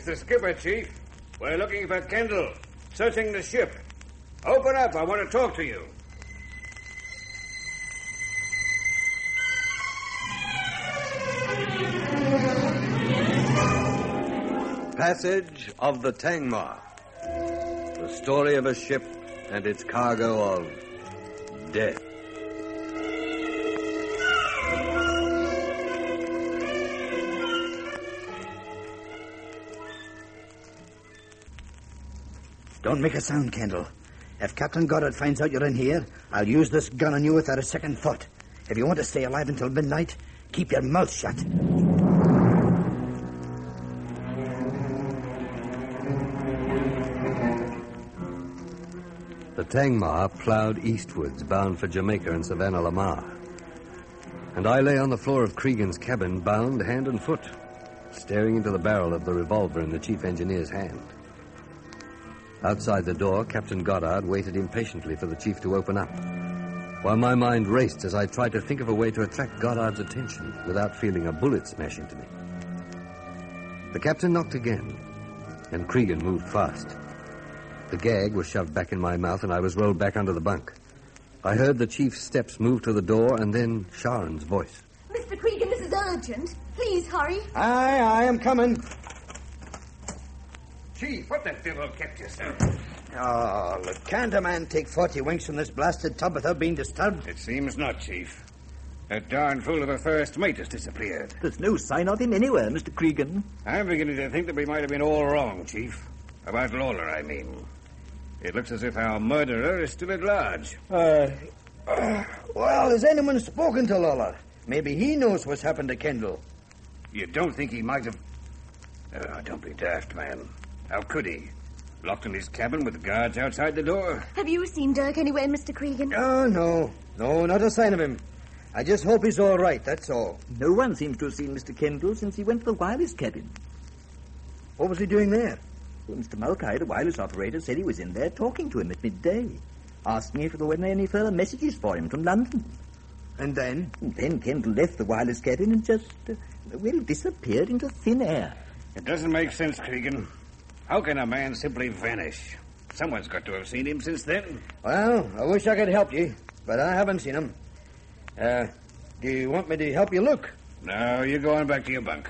the skipper, Chief. We're looking for Kendall, searching the ship. Open up, I want to talk to you. Passage of the Tangmar. The story of a ship and its cargo of death. Don't make a sound, Kendall. If Captain Goddard finds out you're in here, I'll use this gun on you without a second thought. If you want to stay alive until midnight, keep your mouth shut. The Tangmar ploughed eastwards, bound for Jamaica and Savannah Lamar. And I lay on the floor of Cregan's cabin, bound hand and foot, staring into the barrel of the revolver in the chief engineer's hand. Outside the door, Captain Goddard waited impatiently for the chief to open up, while my mind raced as I tried to think of a way to attract Goddard's attention without feeling a bullet smash into me. The captain knocked again, and Cregan moved fast. The gag was shoved back in my mouth, and I was rolled back under the bunk. I heard the chief's steps move to the door, and then Sharon's voice. Mr. Cregan, this is urgent. Please hurry. Aye, I am coming. Chief, what the devil kept you, sir? Oh, look, can't a man take 40 winks from this blasted tub without being disturbed? It seems not, Chief. That darn fool of a first mate has disappeared. There's no sign of him anywhere, Mr. Cregan. I'm beginning to think that we might have been all wrong, Chief. About Lawler, I mean. It looks as if our murderer is still at large. Well, has anyone spoken to Lawler? Maybe he knows what's happened to Kendall. You don't think he might have... Oh, don't be daft, man. How could he? Locked in his cabin with guards outside the door? Have you seen Dirk anywhere, Mr. Cregan? Oh, no. No, not a sign of him. I just hope he's all right, that's all. No one seems to have seen Mr. Kendall since he went to the wireless cabin. What was he doing there? Well, Mr. Mulcahy, the wireless operator, said he was in there talking to him at midday, asking if there were any further messages for him from London. And then? And then Kendall left the wireless cabin and just, disappeared into thin air. It doesn't make sense, Cregan. How can a man simply vanish? Someone's got to have seen him since then. Well, I wish I could help you, but I haven't seen him. Do you want me to help you look? No, you go on back to your bunk.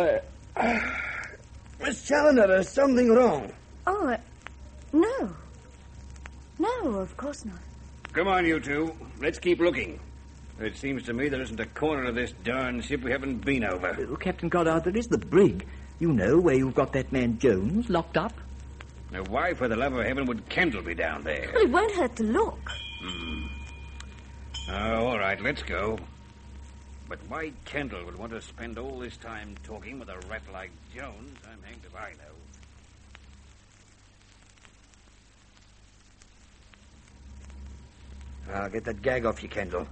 Miss Challoner, there's something wrong. Oh, no. No, of course not. Come on, you two. Let's keep looking. It seems to me there isn't a corner of this darn ship we haven't been over. Oh, Captain Goddard, there is the brig. You know, where you've got that man Jones locked up. Now, why, for the love of heaven, would Kendall be down there? Well, it won't hurt to look. Oh, all right, let's go. But why Kendall would want to spend all this time talking with a rat like Jones, I'm hanged if I know. I'll get that gag off you, Kendall.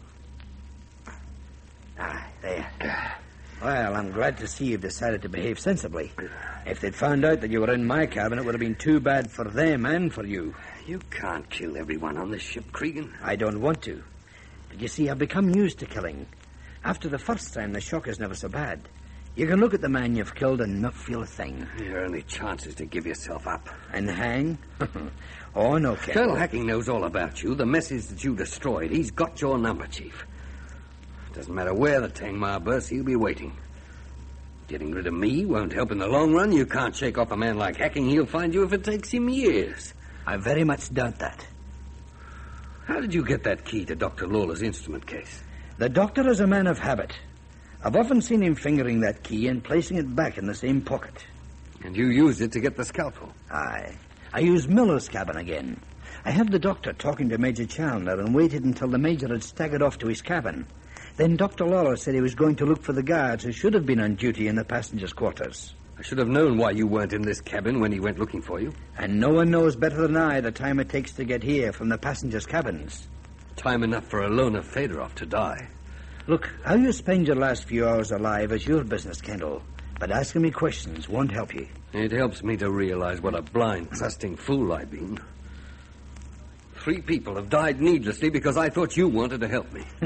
There. Well, I'm glad to see you've decided to behave sensibly. If they'd found out that you were in my cabin, it would have been too bad for them and for you. You can't kill everyone on this ship, Cregan. I don't want to. But you see, I've become used to killing. After the first time, the shock is never so bad. You can look at the man you've killed and not feel a thing. Your only chance is to give yourself up. And hang? Oh, no, Kendall. Colonel Hacking knows all about you, the message that you destroyed. He's got your number, Chief. Doesn't matter where the Tangmar bursts, he'll be waiting. Getting rid of me won't help in the long run. You can't shake off a man like Hacking. He'll find you if it takes him years. I very much doubt that. How did you get that key to Dr. Lawler's instrument case? The doctor is a man of habit. I've often seen him fingering that key and placing it back in the same pocket. And you used it to get the scalpel? Aye. I used Miller's cabin again. I had the doctor talking to Major Challoner and waited until the Major had staggered off to his cabin. Then Dr. Lawler said he was going to look for the guards who should have been on duty in the passengers' quarters. I should have known why you weren't in this cabin when he went looking for you. And no one knows better than I the time it takes to get here from the passengers' cabins. Time enough for Alona Fedorov to die. Look, how you spend your last few hours alive is your business, Kendall. But asking me questions won't help you. It helps me to realize what a blind, trusting fool I've been. 3 people have died needlessly because I thought you wanted to help me.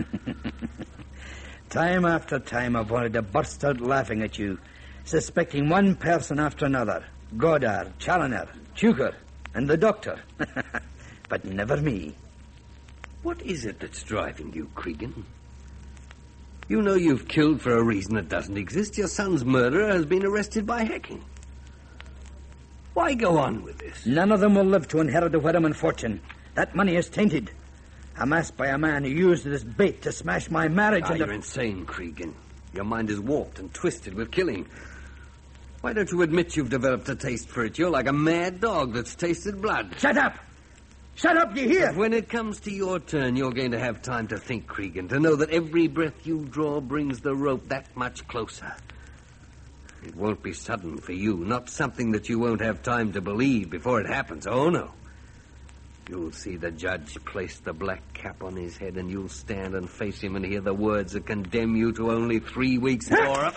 Time after time I've wanted to burst out laughing at you, suspecting one person after another. Goddard, Challoner, Chuker, and the doctor. But never me. What is it that's driving you, Cregan? You know you've killed for a reason that doesn't exist. Your son's murderer has been arrested by hacking. Why go on with this? None of them will live to inherit the Wedderman fortune. That money is tainted. Amassed by a man who used it as bait to smash my marriage and... You're insane, Cregan. Your mind is warped and twisted with killing. Why don't you admit you've developed a taste for it? You're like a mad dog that's tasted blood. Shut up! Shut up, you hear? But when it comes to your turn, you're going to have time to think, Cregan, to know that every breath you draw brings the rope that much closer. It won't be sudden for you, not something that you won't have time to believe before it happens. Oh, no. You'll see the judge place the black cap on his head, and you'll stand and face him and hear the words that condemn you to only 3 weeks more.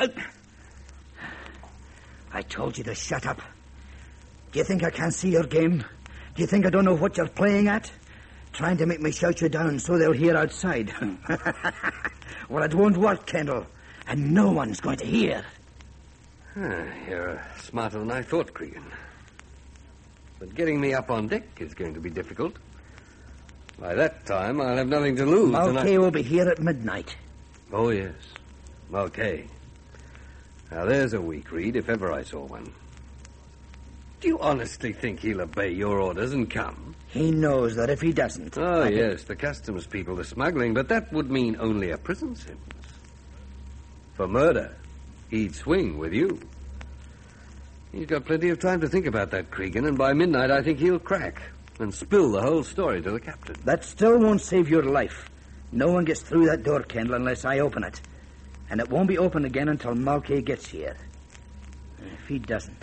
I told you to shut up. Do you think I can't see your game? Do you think I don't know what you're playing at? Trying to make me shout you down so they'll hear outside. Well, it won't work, Kendall. And no one's going to hear. You're smarter than I thought, Cregan. But getting me up on deck is going to be difficult. By that time, I'll have nothing to lose. Mulcahy will be here at midnight. Oh, yes. Mulcahy. Now, there's a weak reed, if ever I saw one. Do you honestly think he'll obey your orders and come? He knows that if he doesn't... Oh, yes, the customs people, the smuggling, but that would mean only a prison sentence. For murder, he'd swing with you. He's got plenty of time to think about that, Cregan, and by midnight I think he'll crack and spill the whole story to the captain. That still won't save your life. No one gets through that door, Kendall, unless I open it. And it won't be open again until Mulcahy gets here. If he doesn't...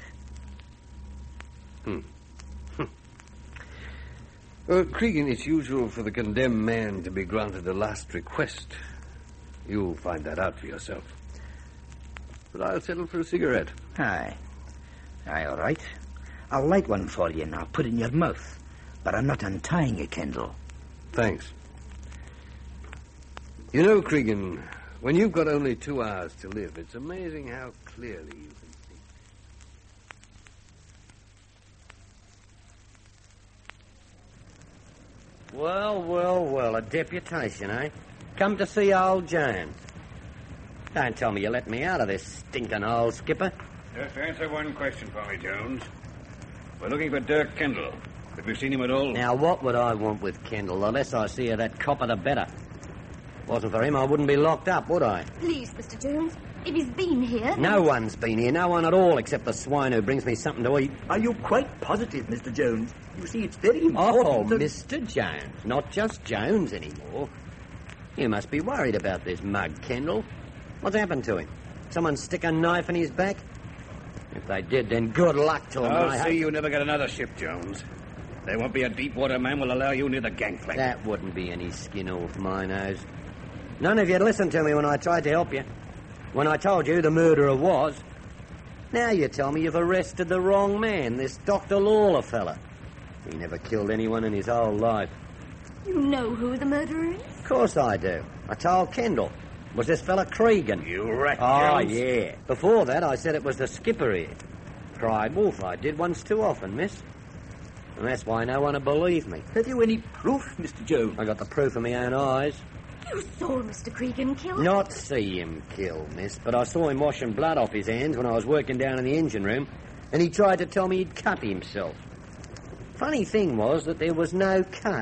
Well, Cregan, it's usual for the condemned man to be granted a last request. You'll find that out for yourself. But I'll settle for a cigarette. Aye, all right. I'll light one for you and I'll put it in your mouth. But I'm not untying you, Kendall. Thanks. You know, Cregan, when you've got only 2 hours to live, it's amazing how clearly you can see. Well, a deputation, eh? Come to see old Jones. Don't tell me you let me out of this stinking hole, Skipper. Just answer one question for me, Jones. We're looking for Dirk Kendall. Have you seen him at all? Now, what would I want with Kendall? The less I see of that copper, the better. Wasn't for him, I wouldn't be locked up, would I? Please, Mr. Jones, if he's been here... No one's been here, no one at all, except the swine who brings me something to eat. Are you quite positive, Mr. Jones? You see, it's very important... Oh, Mr. Jones, not just Jones anymore. You must be worried about this mug, Kendall. What's happened to him? Someone stick a knife in his back? If they did, then good luck to him. I'll see you never get another ship, Jones. There won't be a deep water man will allow you near the gangplank. That wouldn't be any skin off my nose. None of you listened to me when I tried to help you. When I told you the murderer was. Now you tell me you've arrested the wrong man, this Dr. Lawler fella. He never killed anyone in his whole life. You know who the murderer is? Of course I do. I told Kendall. It was this fella Cregan. You rat, Oh, Jones. yeah. Before that, I said it was the skipper here. Cried wolf, I did once too often, miss. And that's why no one will believe me. Have you any proof, Mr. Jones? I got the proof of my own eyes. You saw Mr. Cregan killed? Not see him kill, miss, but I saw him washing blood off his hands when I was working down in the engine room, and he tried to tell me he'd cut himself. Funny thing was that there was no cut.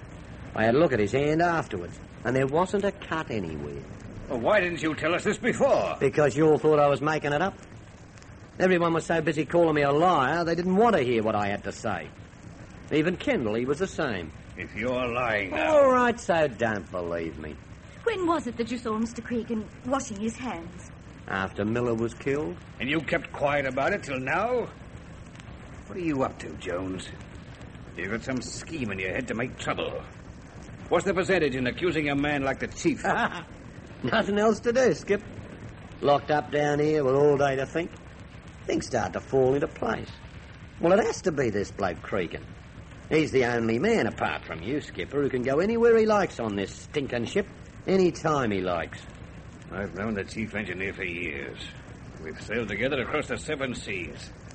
I had a look at his hand afterwards, and there wasn't a cut anywhere. Well, why didn't you tell us this before? Because you all thought I was making it up. Everyone was so busy calling me a liar, they didn't want to hear what I had to say. Even Kendall, he was the same. If you're lying now... All right, so don't believe me. When was it that you saw Mr. Cregan washing his hands? After Miller was killed? And you kept quiet about it till now? What are you up to, Jones? You've got some scheme in your head to make trouble. What's the percentage in accusing a man like the chief? Nothing else to do, Skip. Locked up down here with all day to think. Things start to fall into place. Well, it has to be this bloke Cregan. He's the only man, apart from you, Skipper, who can go anywhere he likes on this stinking ship, any time he likes. I've known the chief engineer for years. We've sailed together across the 7 seas.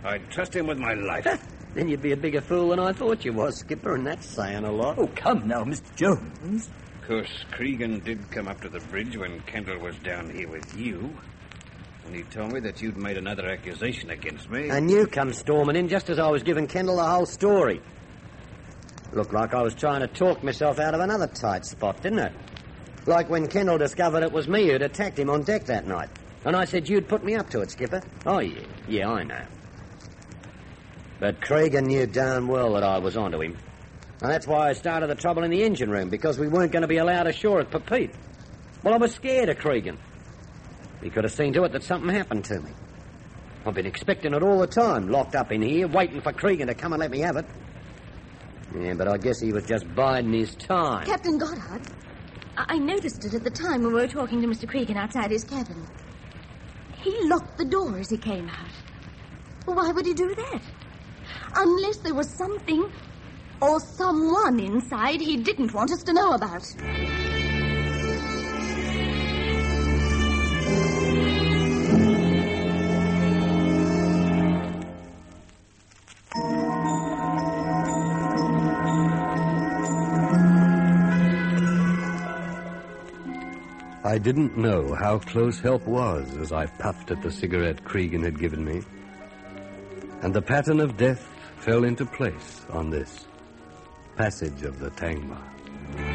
I'd trust him with my life. Then you'd be a bigger fool than I thought you was, Skipper, and that's saying a lot. Oh, come now, Mr. Jones. Of course, Cregan did come up to the bridge when Kendall was down here with you. And he told me that you'd made another accusation against me. And you come storming in just as I was giving Kendall the whole story. Looked like I was trying to talk myself out of another tight spot, didn't it? Like when Kendall discovered it was me who'd attacked him on deck that night. And I said you'd put me up to it, Skipper. Oh, yeah. Yeah, I know. But Cregan knew darn well that I was onto him. And that's why I started the trouble in the engine room, because we weren't going to be allowed ashore at Papeete. Well, I was scared of Cregan. He could have seen to it that something happened to me. I've been expecting it all the time, locked up in here, waiting for Cregan to come and let me have it. Yeah, but I guess he was just biding his time. Captain Goddard, I noticed it at the time when we were talking to Mr. Cregan outside his cabin. He locked the door as he came out. Well, why would he do that? Unless there was something or someone inside he didn't want us to know about. I didn't know how close help was as I puffed at the cigarette Cregan had given me. And the pattern of death fell into place on this passage of the Tangmar.